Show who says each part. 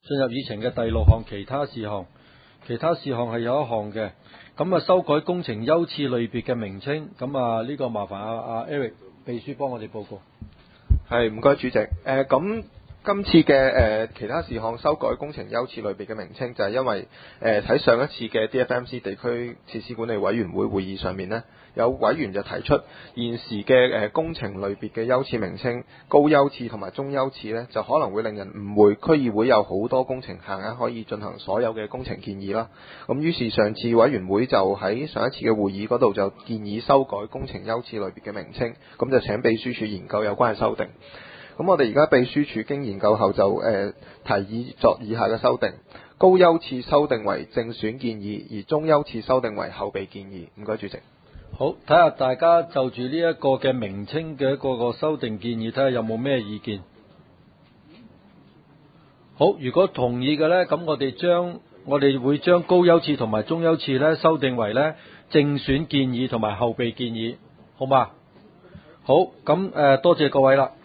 Speaker 1: 進入議程嘅第6項其他事項，其他事項係有一項嘅，咁啊修改工程優次類別嘅名稱，咁啊呢個麻煩阿 Eric 秘書幫我哋報告。
Speaker 2: 係，唔該主席。咁今次嘅其他事項修改工程優次類別嘅名稱，就係因為喺上一次嘅 DFMC 地區設施管理委員會會議上面呢，有委員就提出現時嘅工程類別嘅優次名稱高優次同埋中優次呢，就可能會令人誤會區議會有好多工程限額可以進行所有嘅工程建議啦。咁於是上次委員會就喺上一次嘅會議嗰度就建議修改工程優次類別嘅名稱，咁就請秘書處研究有關嘅修訂。咁我哋而家秘書處經研究後就提議作以下嘅修訂：高優次修訂為正選建議，而中優次修訂為後備建議。唔該主席。
Speaker 1: 好，睇下大家就住呢一個嘅名稱嘅一個修訂建議，睇下有冇咩意見。好，如果同意嘅呢，咁我哋會將高優次同埋中優次呢修訂為呢正選建議同埋後備建議，好嘛？好，咁多謝各位啦。